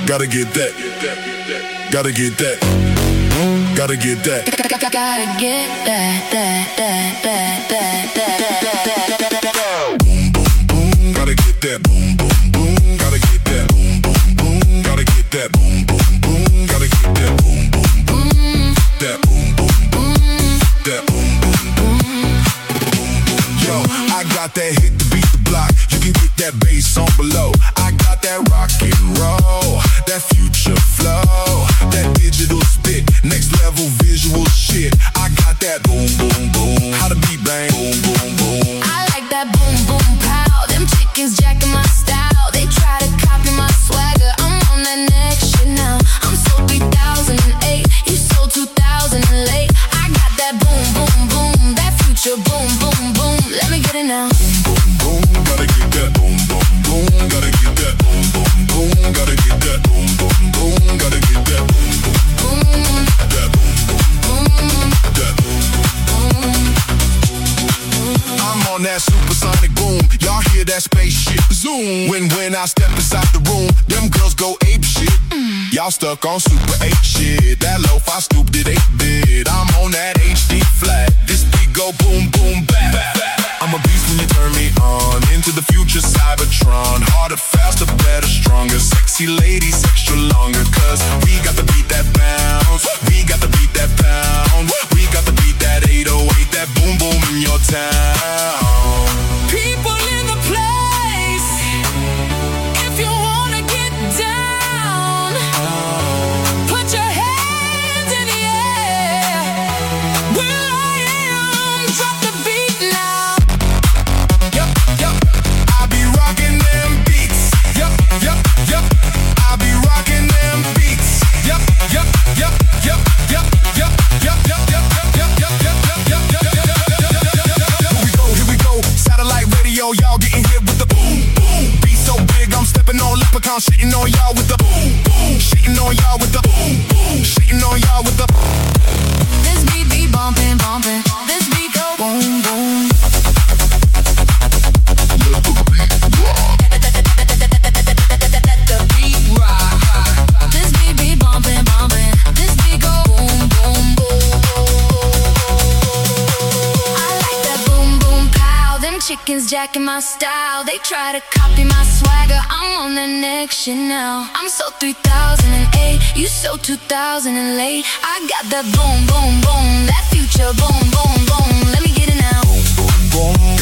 Gotta get that. Gotta get that. Gotta get that. Gotta get that. Boom, boom, boom. Gotta get that. Boom, boom, boom. Gotta get that. Boom, boom, boom. Gotta get that. Boom, boom, boom. Gotta get that. Boom, boom, boom. That boom, boom, boom. That boom, boom, boom. Yo, I got that hit to beat the block. You can get that bass on below. I got that rock and roll, that future flow, that digital spit, next level visual shit. I got that boom, boom, boom. How the beat bang, boom, boom, boom. I like that boom, boom, pow. Them chickens jacking my style. They try to copy my swagger. I'm on that next shit now. I'm so 3008. You so 2000 and late. I got that boom, boom, boom. That future boom, boom, boom. Let me get it now. Boom, boom, boom. Gotta get that boom, boom, boom. Gotta get that boom, boom, boom. Gotta get that boom, boom, boom. Gotta get that boom, boom, boom. That boom, boom, boom. That boom, boom, boom. I'm on that supersonic boom. Y'all hear that spaceship zoom? When I step inside the room, them girls go ape shit. Y'all stuck on super 8 shit. That lo-fi scooped it 8-bit. I'm on that HD flat. This beat go boom, boom, back. I'm a beast when you turn me on. Into the future, Cybertron. Harder, faster, better, stronger. Sexy ladies, extra longer. Cause we got to beat that bounce. We got to beat that pound. We got to beat that 808. That boom, boom in your town. People in the place. If you wanna get down, put your hands in the air. Where I am, drop the beat now. Yup, yup, I be rocking them beats. Yup, yup, yup, I be rocking them beats. Yup, yup, yup, yup, yup, yup, yup, yup, yup, yup, yup, yup, yup, yup, yup. Here we go, satellite radio, y'all getting hit with the boom, boom. Beat so big, I'm stepping on leprechaun, shitting on y'all with the boom, boom. Shitting on y'all with the boom, boom. Shitting on y'all with the. This beat be bumping, bumping. This beat go boom, boom. The beat rock. This beat be bumping, bumping. This beat go boom, boom, boom. I like that boom, boom, pow. Them chickens jacking my style. They try to copy my swagger. I'm on the next shit now. I'm so 3008. You so 2000 and late. I got that boom, boom, boom. That future boom, boom, boom. Let me get it now. Boom, boom.